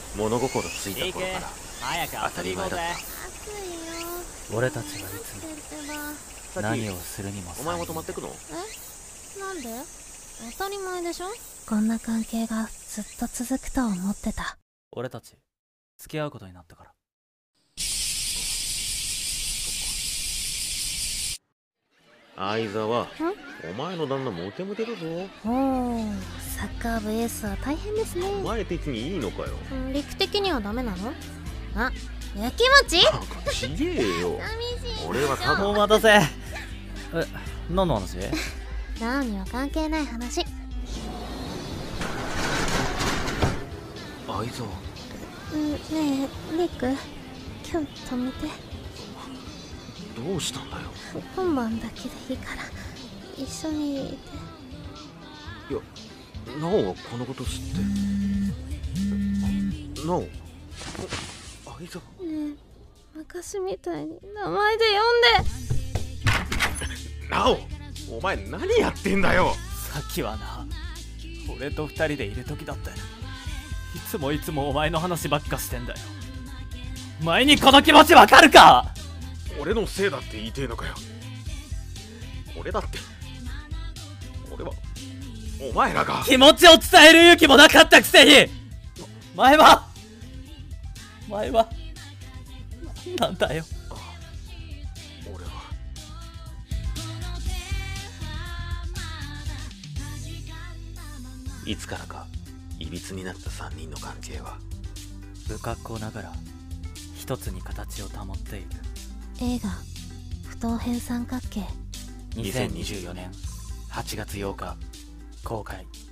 物心ついた頃から早く当たり前だっ暑いよ。 俺たちはいつもた。 何をするにもお前も泊まってくの？ なんで？当たり前でしょ。こんな関係がずっと続くと思ってた。 俺たち付き合うことになったから。 相沢、お前の旦那モテモテだぞ。 おお、サッカー部エースは大変ですね。 お前的にいいのかよ。 陸的にはダメなの？あ、やきもち？ ちげえよ。 寂しい。 俺はただ。 お待たせ。何の話？ ナオには関係ない話。 相沢。 ねえ、リク、今日泊めて。 どうしたんだよ。 今晩だけでいいから一緒にいて。 いや、ナオがこのこと知って。ナオ、相沢。 ねえ、昔みたいに名前で呼んで。 ナオ、お前何やってんだよ。 さっきはな、俺と二人でいる時だったよ。いつもお前の話ばっかしてんだよ。お前にこの気持ちわかるか？ 俺のせいだって言いてえのかよ。俺だって、俺はお前らが気持ちを伝える勇気もなかったくせに、前は何なんだよ。 俺は。いつからかいびつになった3人の関係は不格好ながら一つに形を保っている。 映画不等辺三角形。 2024年8月8日公開。